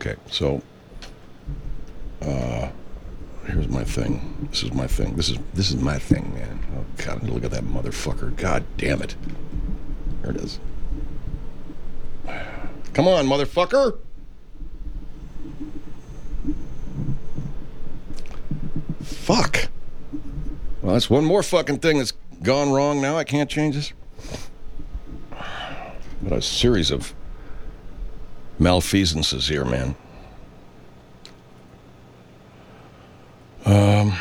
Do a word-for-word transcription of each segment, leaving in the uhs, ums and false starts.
Okay, so uh, here's my thing. This is my thing. This is this is my thing, man. Oh God, look at that motherfucker. God damn it. There it is. Come on, motherfucker. Fuck. Well, that's one more fucking thing that's gone wrong now. I can't change this. What a series of malfeasances here, man. Um.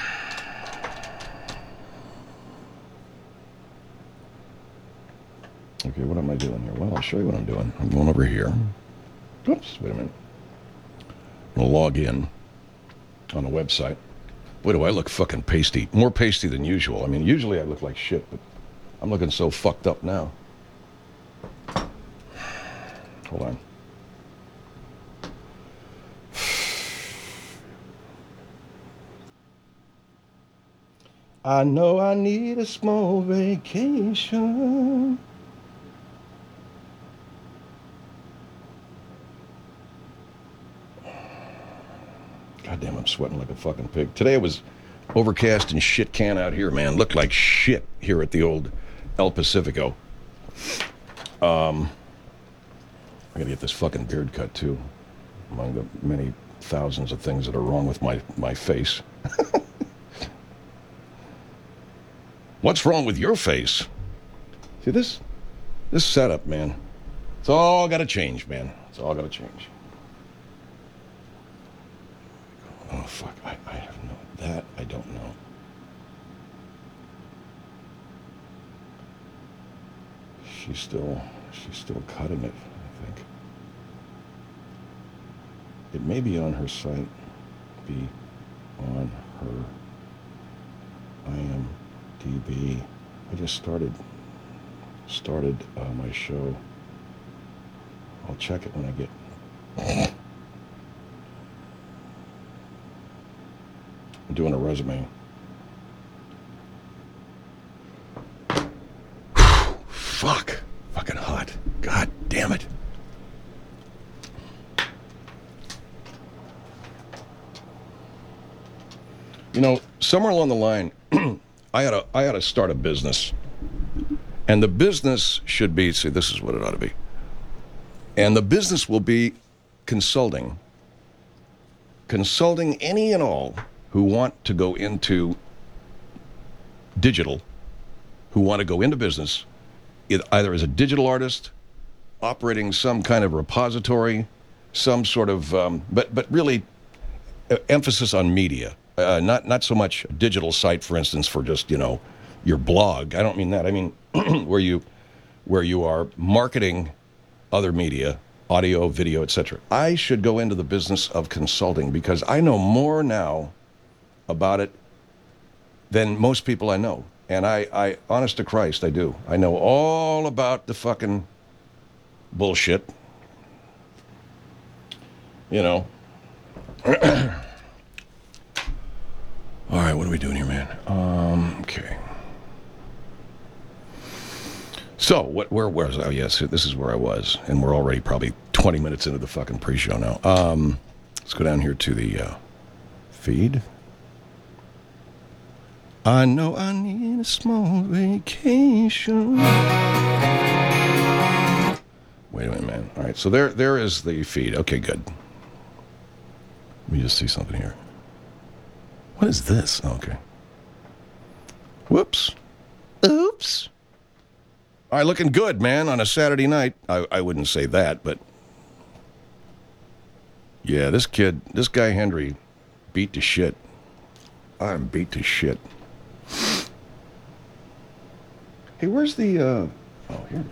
Okay, what am I doing here? Well, I'll show you what I'm doing. I'm going over here. Oops, wait a minute. I'm going to log in on a website. Boy, do I look fucking pasty. More pasty than usual. I mean, usually I look like shit, but I'm looking so fucked up now. Hold on. I know I need a small vacation. Goddamn, I'm sweating like a fucking pig. Today it was overcast and shit can out here, man. Looked like shit here at the old El Pacifico. Um, I gotta get this fucking beard cut too, among the many thousands of things that are wrong with my, my face. What's wrong with your face? See this, this setup, man. It's all gotta change, man. It's all gotta change. Oh, fuck, I, I have no, that I don't know. She's still, she's still cutting it, I think. It may be on her site, be on her I M D B. I just started, started uh, my show. I'll check it when I get... I'm doing a resume. Fuck. Fucking hot. God damn it. You know, somewhere along the line, I ought to, I ought to start a business. And the business should be, see, this is what it ought to be. And the business will be consulting. Consulting any and all who want to go into digital, who want to go into business, either as a digital artist, operating some kind of repository, some sort of, um, but but really, uh, emphasis on media, uh, not not so much a digital site, for instance, for just you know your blog. I don't mean that. I mean where you where you are marketing other media, audio, video, et cetera. I should go into the business of consulting because I know more now about it than most people I know. And I, I, honest to Christ, I do. I know all about the fucking bullshit. You know. All right, what are we doing here, man? Um, okay. So, what, where was I? Oh, yes, this is where I was. And we're already probably twenty minutes into the fucking pre-show now. Um, let's go down here to the uh, feed. I know I need a small vacation. Wait a minute, man. All right, so there, there is the feed. Okay, good. Let me just see something here. What is this? Oh, okay. Whoops. Oops. All right, looking good, man, on a Saturday night. I, I wouldn't say that, but... Yeah, this kid, this guy Henry, beat to shit. I'm beat to shit. Hey, where's the, uh... Oh, here it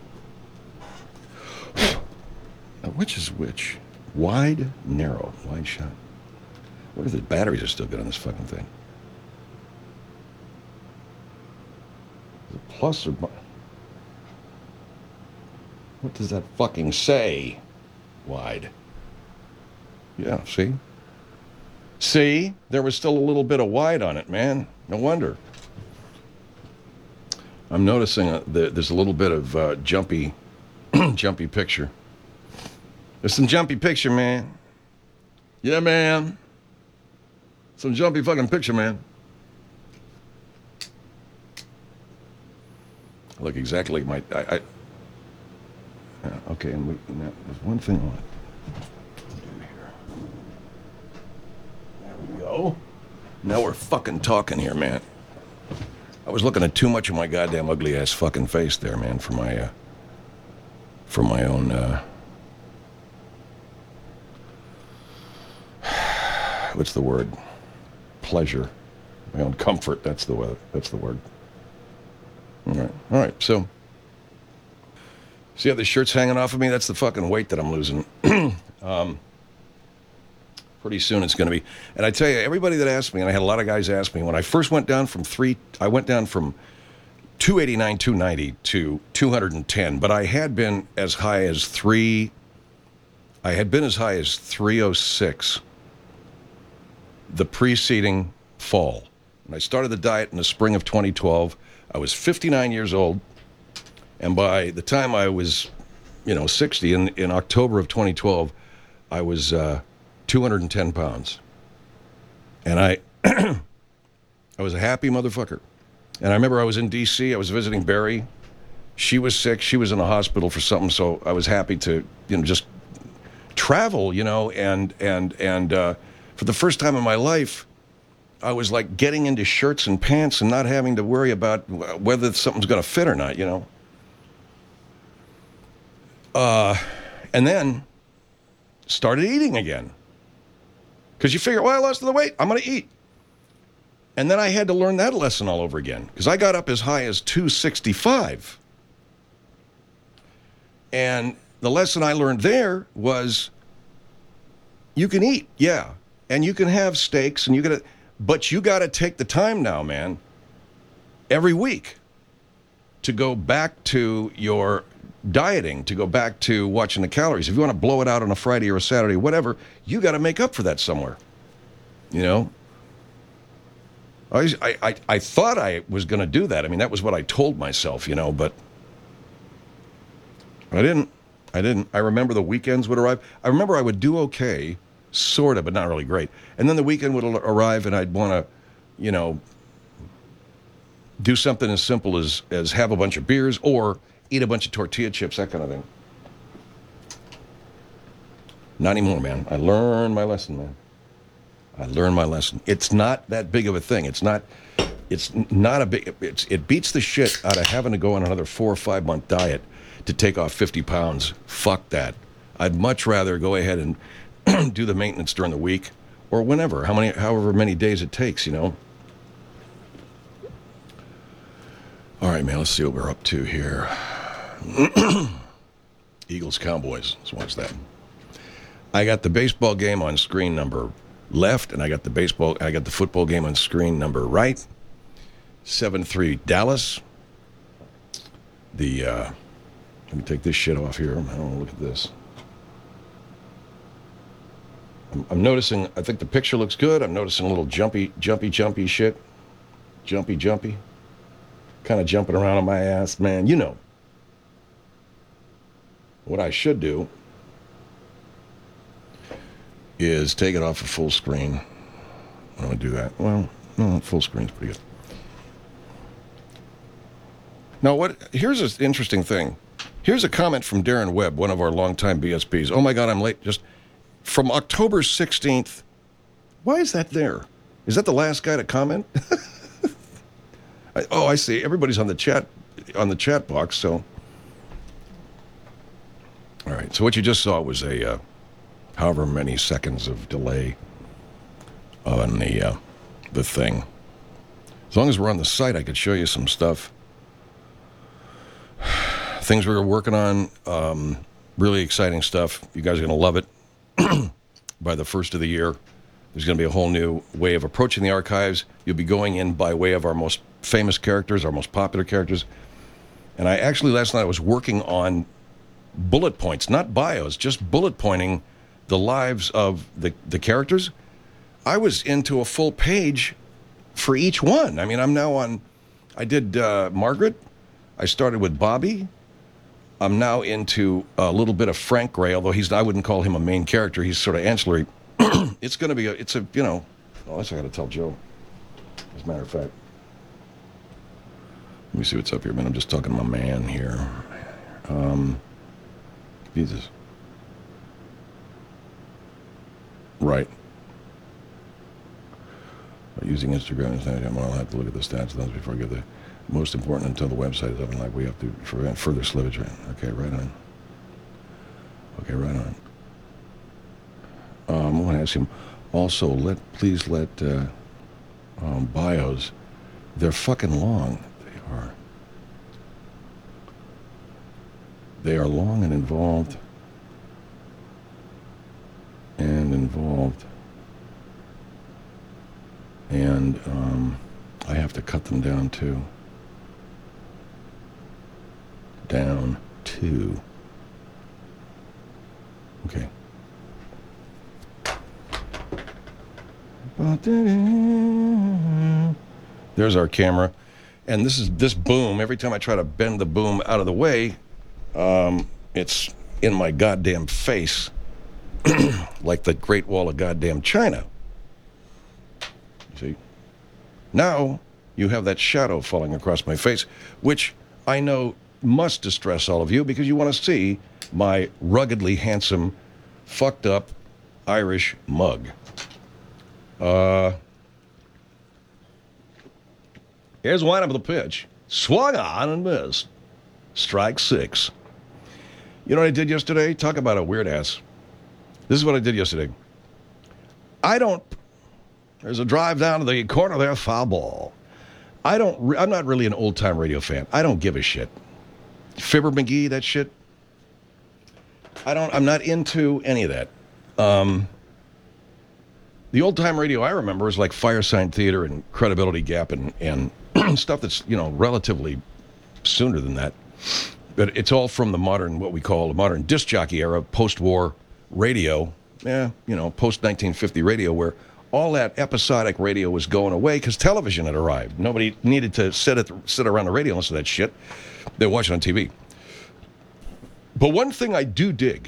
is. Now, which is which? Wide, narrow, wide shot. What if the batteries are still good on this fucking thing? Is it plus or... What does that fucking say? Wide. Yeah, see? See? There was still a little bit of wide on it, man. No wonder. I'm noticing uh, the, there's a little bit of uh, jumpy, jumpy picture. There's some jumpy picture, man. Yeah, man. Some jumpy fucking picture, man. I look exactly like my... I, I, yeah, okay, and we, now, there's one thing I want to do here. There we go. Now we're fucking talking here, man. I was looking at too much of my goddamn ugly-ass fucking face there, man, for my, uh... for my own, uh... what's the word? Pleasure. My own comfort, that's the word. That's the word. All right, all right, so... See how the shirt's hanging off of me? That's the fucking weight that I'm losing. um, pretty soon it's going to be... And I tell you, everybody that asked me, and I had a lot of guys ask me, when I first went down from three... I went down from two eighty-nine, two ninety to two hundred ten, but I had been as high as three... I had been as high as three oh six the preceding fall. And I started the diet in the spring of twenty twelve. I was fifty-nine years old, and by the time I was, you know, sixty, in, in October of twenty twelve, I was uh, two hundred ten pounds. And I, I was a happy motherfucker. And I remember I was in D C, I was visiting Barry. She was sick, she was in a hospital for something, so I was happy to, you know, just travel, you know, and, and, and uh, for the first time in my life, I was like getting into shirts and pants and not having to worry about whether something's going to fit or not, you know. Uh, and then started eating again. Because you figure, well, I lost the weight, I'm going to eat. And then I had to learn that lesson all over again. Because I got up as high as two sixty-five. And the lesson I learned there was you can eat, yeah. And you can have steaks, and you got to... But you got to take the time now, man, every week to go back to your dieting, to go back to watching the calories. If you want to blow it out on a Friday or a Saturday, whatever, you got to make up for that somewhere, you know? I, I, I thought I was going to do that. I mean, that was what I told myself, you know, but I didn't. I didn't. I remember the weekends would arrive. I remember I would do okay, sort of, but not really great. And then the weekend would arrive, and I'd want to, you know, do something as simple as, as have a bunch of beers or eat a bunch of tortilla chips, that kind of thing. Not anymore, man. I learned my lesson, man. I learned my lesson. It's not that big of a thing. It's not, it's not a big, it's, it beats the shit out of having to go on another four or five month diet to take off fifty pounds. Fuck that. I'd much rather go ahead and do the maintenance during the week or whenever, how many, however many days it takes, you know. All right, man, let's see what we're up to here. Eagles, Cowboys. Let's watch that. I got the baseball game on screen number left, and I got the baseball, I got the football game on screen number right. seven three Dallas. The, uh, let me take this shit off here. I don't want to look at this. I'm, I'm noticing, I think the picture looks good. I'm noticing a little jumpy, jumpy, jumpy shit. Jumpy, jumpy. Kind of jumping around on my ass, man. You know. What I should do is take it off of full screen. I'm going to do that. Well, no, full screen's pretty good. Now, what? Here's an interesting thing. Here's a comment from Darren Webb, one of our longtime B S Ps. Oh, my God, I'm late. Just from October sixteenth. Why is that there? Is that the last guy to comment? I, oh, I see. Everybody's on the chat on the chat box, so. All right, so what you just saw was a... Uh, however many seconds of delay on the uh, the thing. As long as we're on the site, I could show you some stuff. Things we were working on, um, really exciting stuff. You guys are going to love it. By the first of the year, there's going to be a whole new way of approaching the archives. You'll be going in by way of our most famous characters, our most popular characters. And I actually, last night, I was working on bullet points, not bios, just bullet pointing the lives of the, the characters. I was into a full page for each one. I mean, I'm now on, I did uh, Margaret. I started with Bobby. I'm now into a little bit of Frank Gray, although he's, I wouldn't call him a main character. He's sort of ancillary. it's going to be a, it's a, you know, oh, that's I got to tell Joe, as a matter of fact. Let me see what's up here, man. I'm just talking to my man here. Um, Jesus. Right. Using Instagram, well, I'll have to look at the stats before I get the most important until the website is up and like we have to prevent further slippage. Okay, right on. Okay, right on. Um, I want to ask him also, let please let uh, um, bios, they're fucking long. They are. They are long and involved. And involved. And um, I have to cut them down too. Down to. Okay. There's our camera. And this is this boom. Every time I try to bend the boom out of the way, um, it's in my goddamn face. Like the Great Wall of goddamn China. See? Now you have that shadow falling across my face, which I know must distress all of you because you want to see my ruggedly handsome, fucked up Irish mug. Uh, here's one of the pitch. Swung on and missed. Strike six. You know what I did yesterday? Talk about a weird ass. This is what I did yesterday. I don't... There's a drive down to the corner there, foul ball. I don't... Re- I'm not really an old-time radio fan. I don't give a shit. Fibber McGee, that shit. I don't... I'm not into any of that. Um... The old-time radio I remember is like Firesign Theater and Credibility Gap and, and stuff that's, you know, relatively sooner than that. But it's all from the modern, what we call the modern disc jockey era, post-war radio, yeah, you know, post-nineteen fifty radio, where all that episodic radio was going away because television had arrived. Nobody needed to sit, at the, sit around the radio and listen to that shit. They watch it on T V. But one thing I do dig,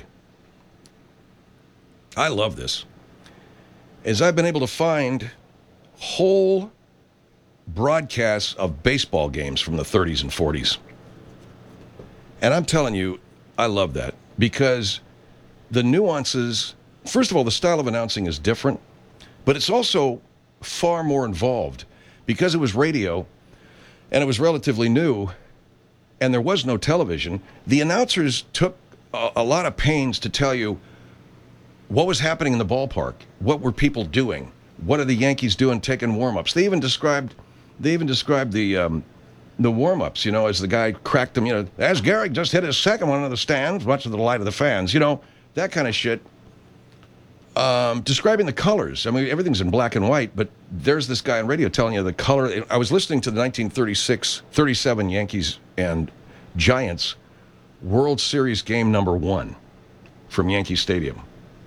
I love this, is I've been able to find whole broadcasts of baseball games from the thirties and forties. And I'm telling you, I love that because the nuances, first of all, the style of announcing is different, but it's also far more involved because it was radio and it was relatively new and there was no television. The announcers took a, a lot of pains to tell you what was happening in the ballpark? What were people doing? What are the Yankees doing taking warm-ups? They even described they even described the um, the warm-ups, you know, as the guy cracked them, you know, as Gehrig just hit his second one in the stands, much to the delight of the fans, you know, that kind of shit. Um, describing the colors. I mean, everything's in black and white, but there's this guy on radio telling you the color. I was listening to the nineteen thirty-six thirty-seven Yankees and Giants World Series game number one from Yankee Stadium.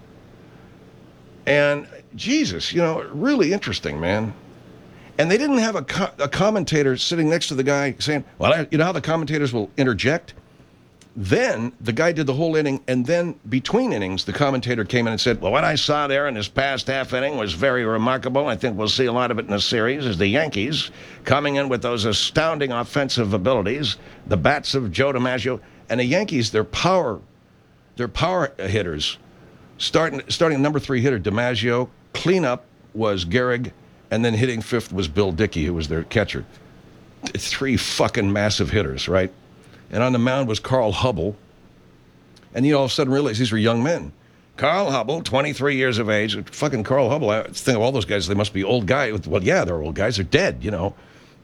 And, Jesus, you know, really interesting, man. And they didn't have a, co- a commentator sitting next to the guy saying, well, I, you know how the commentators will interject? Then the guy did the whole inning, and then between innings, the commentator came in and said, well, what I saw there in this past half inning was very remarkable. I think we'll see a lot of it in the series as the Yankees coming in with those astounding offensive abilities, the bats of Joe DiMaggio. And the Yankees, their power, their power hitters, Starting, starting number three hitter, DiMaggio. Cleanup was Gehrig, and then hitting fifth was Bill Dickey, who was their catcher. Three fucking massive hitters, right? And on the mound was Carl Hubble. And you all of a sudden realize these were young men. Carl Hubble, twenty-three years of age. Fucking Carl Hubble. I think of all those guys, they must be old guys. Well, yeah, they're old guys. They're dead, you know.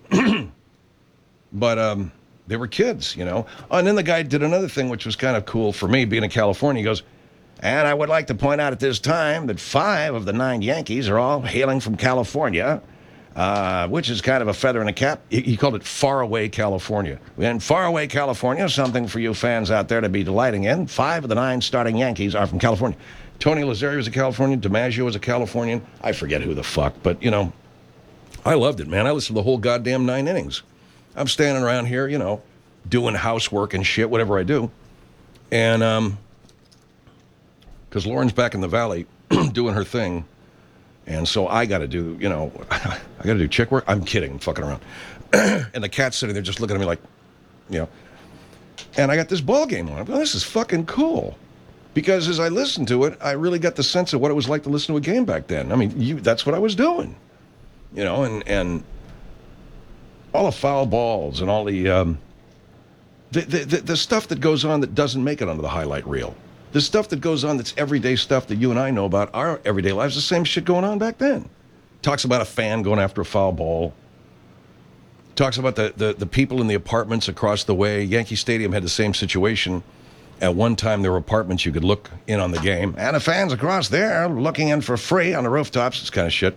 But um, they were kids, you know. Oh, and then the guy did another thing, which was kind of cool for me, being in California. He goes, and I would like to point out at this time that five of the nine Yankees are all hailing from California, uh, which is kind of a feather in the cap. He, he called it faraway California. And faraway California, something for you fans out there to be delighting in. Five of the nine starting Yankees are from California. Tony Lazzeri was a Californian. DiMaggio was a Californian. I forget who the fuck, but, you know, I loved it, man. I listened to the whole goddamn nine innings. I'm standing around here, you know, doing housework and shit, whatever I do. And, um... because Lauren's back in the valley, doing her thing. And so I got to do, you know, I got to do chick work. I'm kidding. I'm fucking around. And the cat's sitting there just looking at me like, you know. And I got this ball game on. Well, this is fucking cool. Because as I listened to it, I really got the sense of what it was like to listen to a game back then. I mean, you, that's what I was doing. You know, and, and all the foul balls and all the, um, the, the, the, the stuff that goes on that doesn't make it onto the highlight reel. The stuff that goes on that's everyday stuff that you and I know about our everyday lives, the same shit going on back then. Talks about a fan going after a foul ball. Talks about the, the, the people in the apartments across the way. Yankee Stadium had the same situation. At one time, there were apartments you could look in on the game. And the fans across there looking in for free on the rooftops. This kind of shit.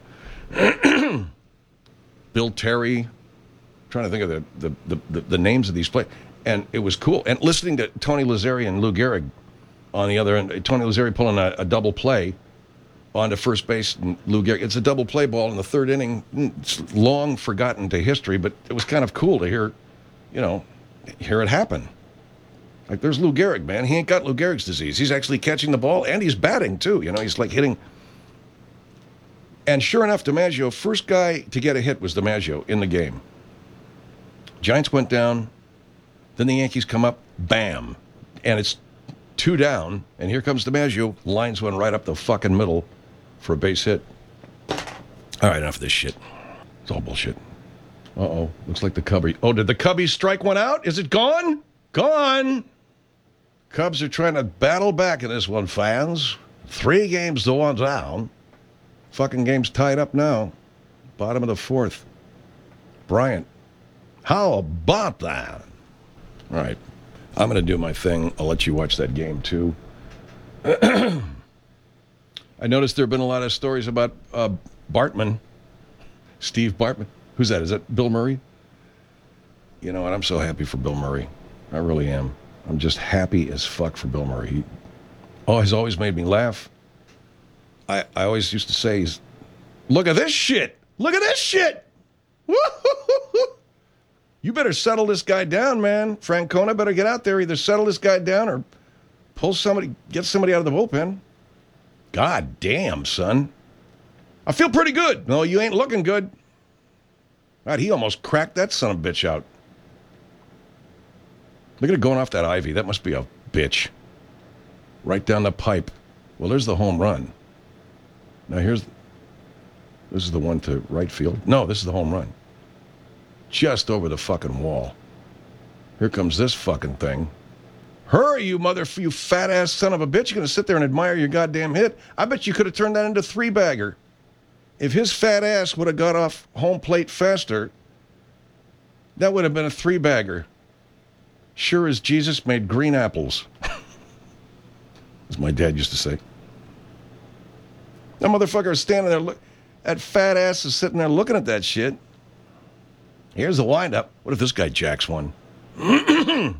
Bill Terry. I'm trying to think of the, the, the, the, the names of these players. And it was cool. And listening to Tony Lazzeri and Lou Gehrig on the other end, Tony Lazzeri pulling a, a double play onto first base, and Lou Gehrig. It's a double play ball in the third inning. It's long forgotten to history, but it was kind of cool to hear, you know, hear it happen. Like, there's Lou Gehrig, man. He ain't got Lou Gehrig's disease. He's actually catching the ball, and he's batting, too. You know, he's like hitting. And sure enough, DiMaggio, first guy to get a hit was DiMaggio in the game. Giants went down. Then the Yankees come up. Bam. And it's two down, and here comes DiMaggio. Lines one right up the fucking middle for a base hit. All right, enough of this shit. It's all bullshit. Uh-oh. Looks like the Cubbies. Oh, did the Cubbies strike one out? Is it gone? Gone. Cubs are trying to battle back in this one, fans. Three games to one down. Fucking game's tied up now. Bottom of the fourth. Bryant. How about that? All right. I'm going to do my thing. I'll let you watch that game, too. I noticed there have been a lot of stories about uh, Bartman. Steve Bartman. Who's that? Is that Bill Murray? You know what? I'm so happy for Bill Murray. I really am. I'm just happy as fuck for Bill Murray. He oh, he's always made me laugh. I, I always used to say, look at this shit. Look at this shit. Woo-hoo-hoo-hoo. You better settle this guy down, man. Francona better get out there. Either settle this guy down or pull somebody, get somebody out of the bullpen. God damn, son. I feel pretty good. No, you ain't looking good. God, he almost cracked that son of a bitch out. Look at it going off that Ivy. That must be a bitch. Right down the pipe. Well, there's the home run. Now here's, this is the one to right field. No, this is the home run. Just over the fucking wall. Here comes this fucking thing. Hurry, you mother, you fat-ass son of a bitch. You're going to sit there and admire your goddamn hit. I bet you could have turned that into three-bagger. If his fat ass would have got off home plate faster, that would have been a three-bagger. Sure as Jesus made green apples. As my dad used to say. That motherfucker is standing there. Look, that fat ass is sitting there looking at that shit. Here's the windup. What if this guy jacks one? Boom!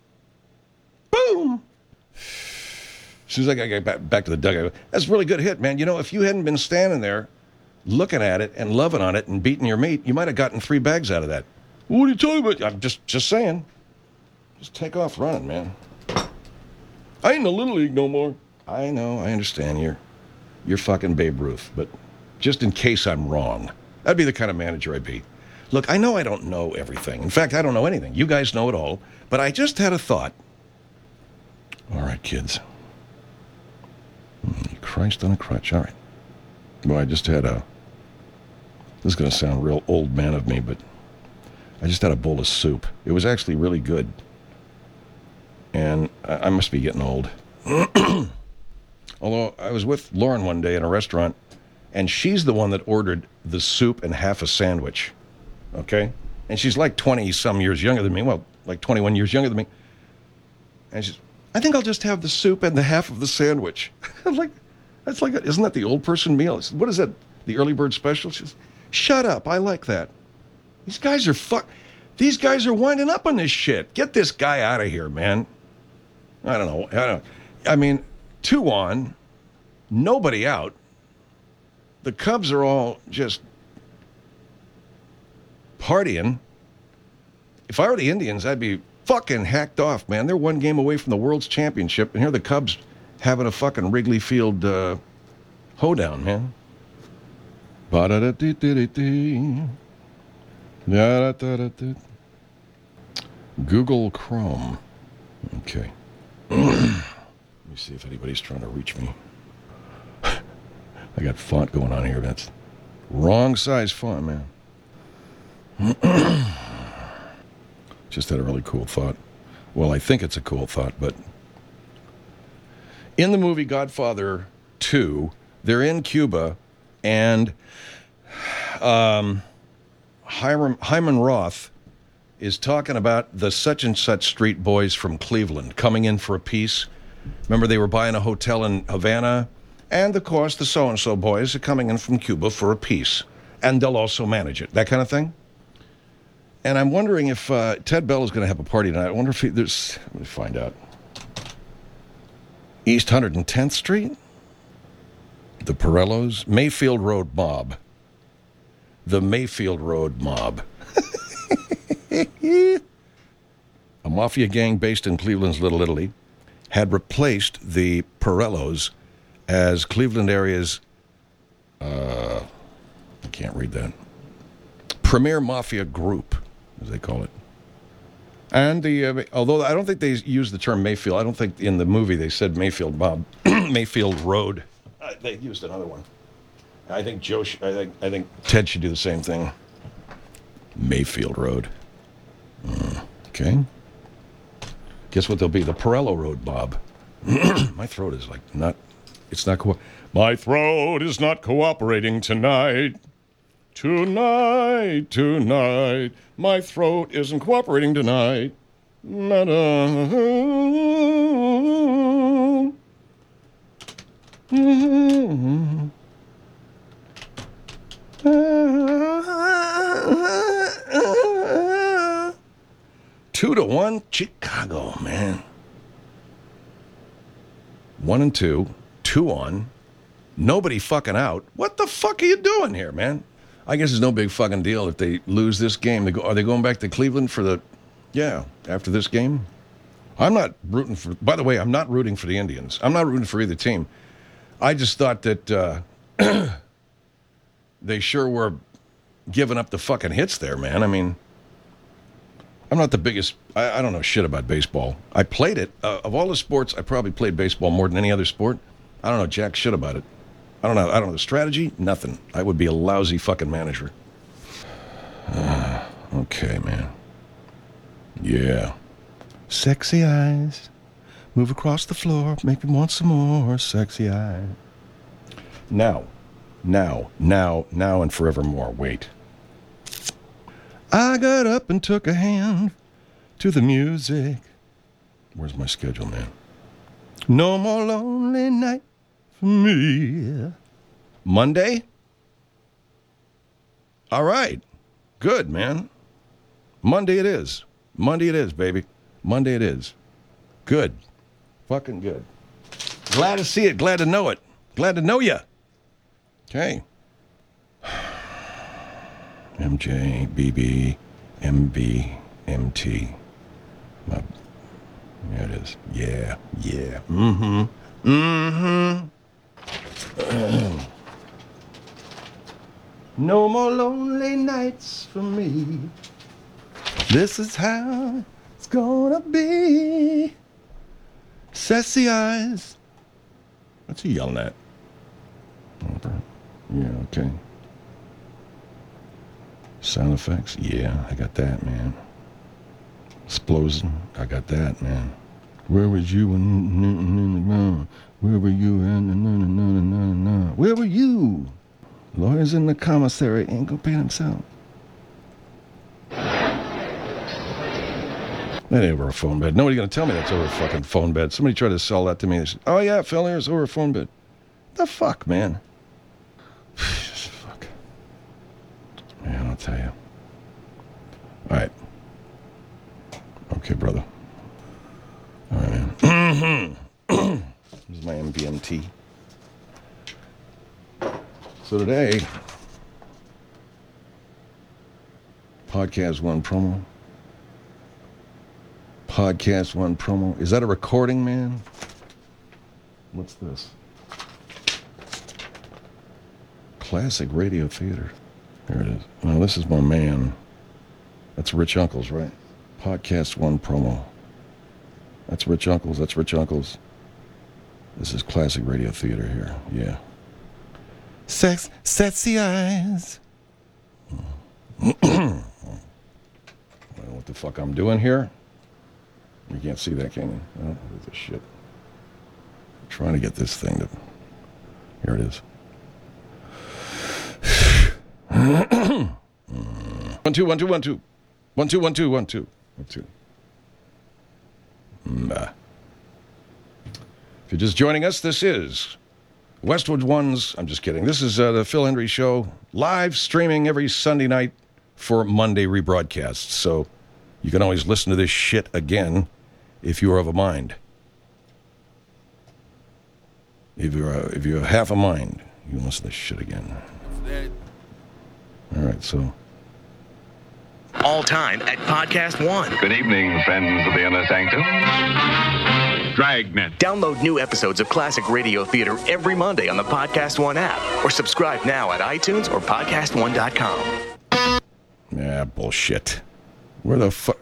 As soon as I got back, back to the dugout, that's a really good hit, man. You know, if you hadn't been standing there looking at it and loving on it and beating your meat, you might have gotten three bags out of that. What are you talking about? I'm just, just saying. Just take off running, man. I ain't in the Little League no more. I know, I understand. You're, you're fucking Babe Ruth, but just in case I'm wrong, that'd be the kind of manager I'd be. Look, I know I don't know everything. In fact, I don't know anything. You guys know it all. But I just had a thought. All right, kids. Christ on a crutch. All right. Well, I just had a... This is going to sound real old man of me, but I just had a bowl of soup. It was actually really good. And I, I must be getting old. Although I was with Lauren one day in a restaurant, and she's the one that ordered the soup and half a sandwich. Okay? And she's like twenty-some years younger than me. Well, like twenty-one years younger than me. And she's, I think I'll just have the soup and the half of the sandwich. I'm like, that's like, a, isn't that the old person meal? It's, what is that? The early bird special? She says, shut up. I like that. These guys are fuck. These guys are winding up on this shit. Get this guy out of here, man. I don't know. I don't. I mean, two on, nobody out. The Cubs are all just partying. If I were the Indians, I'd be fucking hacked off, man. They're one game away from the World's Championship, and here are the Cubs having a fucking Wrigley Field uh, Hoedown, man. Ba-da-da-dee-dee-dee-dee. Da-da-da-da-da. Google Chrome. Okay. Let me see if anybody's trying to reach me. I got font going on here. That's wrong size font, man. Just had a really cool thought. Well, I think it's a cool thought, but in the movie Godfather two, they're in Cuba, and um, Hyman, Hyman Roth is talking about the such and such street boys from Cleveland coming in for a piece. Remember, they were buying a hotel in Havana, and of course, the so-and-so boys are coming in from Cuba for a piece, and they'll also manage it, that kind of thing. And I'm wondering if uh, Ted Bell is going to have a party tonight. I wonder if he, there's, let me find out. East one hundred tenth Street? The Pirellos? Mayfield Road Mob. The Mayfield Road Mob. A mafia gang based in Cleveland's Little Italy had replaced the Pirellos as Cleveland area's, uh, I can't read that, premier mafia group, as they call it. And the, uh, although I don't think they use the term Mayfield, I don't think in the movie they said Mayfield Mob, Mayfield Road. Uh, they used another one. I think Joe, sh- I think, I think Ted should do the same thing. Mayfield Road. Uh, okay. Guess what they'll be? The Pirello Road Mob. My throat is like not, it's not, co- my throat is not cooperating tonight. Tonight, tonight, my throat isn't cooperating tonight. Two to one, Chicago, man. One and two, two on, nobody fucking out. What the fuck are you doing here, man? I guess it's no big fucking deal if they lose this game. They go, are they going back to Cleveland for the, yeah, after this game? I'm not rooting for, by the way, I'm not rooting for the Indians. I'm not rooting for either team. I just thought that uh, they sure were giving up the fucking hits there, man. I mean, I'm not the biggest, I, I don't know shit about baseball. I played it. Uh, of all the sports, I probably played baseball more than any other sport. I don't know jack shit about it. I don't know. I don't know the strategy. Nothing. I would be a lousy fucking manager. Uh, okay, man. Yeah. Sexy eyes. Move across the floor. Make me want some more sexy eyes. Now. Now. Now. Now and forevermore. Wait. I got up and took a hand to the music. Where's my schedule, man? No more lonely night. Me. Monday? All right. Good, man. Monday it is. Monday it is, baby. Monday it is. Good. Fucking good. Glad to see it. Glad to know it. Glad to know you. Okay. M J, B B, M B, M T. My, there it is. Yeah. Yeah. Mm-hmm. Mm-hmm. No more lonely nights for me. This is how it's gonna be. Sassy eyes. What's he yelling at? Yeah, okay. Sound effects? Yeah, I got that, man. Explosion? I got that, man. Where was you when... Where were you? Where were you? Lawyers in the commissary ain't gonna pay himself. That ain't over a phone bed. Nobody's gonna tell me that's over a fucking phone bed. Somebody tried to sell that to me. They said, oh yeah, Phil, here's over a phone bed. The fuck, man? Fuck. Man, I'll tell you. All right. Okay, brother. All right, man. This is my M B M T. So today, Podcast One promo. Podcast One promo. Is that a recording, man? What's this? Classic Radio Theater. There it is. Now, this is my man. That's Rich Uncles, right? Podcast One promo. That's Rich Uncles. That's Rich Uncles. This is Classic Radio Theater here. Yeah. Sex, sexy eyes. I don't know what the fuck I'm doing here. You can't see that, can you? Oh, look at this shit. I'm trying to get this thing to... Here it is. One, two, one, two, one, two. One, two, one, two, one, two. One, two. Nah. If you're just joining us, this is Westwood One's... I'm just kidding. This is uh, the Phil Hendrie Show, live streaming every Sunday night for Monday rebroadcasts. So you can always listen to this shit again if you are of a mind. If you're, uh, if you have half a mind, you can listen to this shit again. All right, so... All time at Podcast One. Good evening, friends of the Inner Sanctum. Dragnet. Download new episodes of Classic Radio Theater every Monday on the Podcast One app, or subscribe now at iTunes or podcast one dot com. Yeah, bullshit. Where the fuck?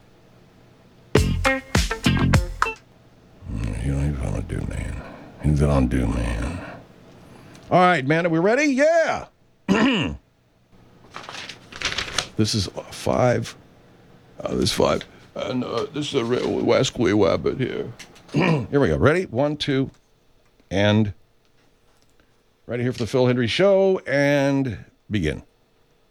You know, he's gonna do, man. He's gonna do, man. All right, man, are we ready? Yeah! This is five. Uh, this is five. And uh, this is a real Wesley Wabbit here. Here we go. Ready? One, two, and... Right here for the Phil Hendrie Show, and begin.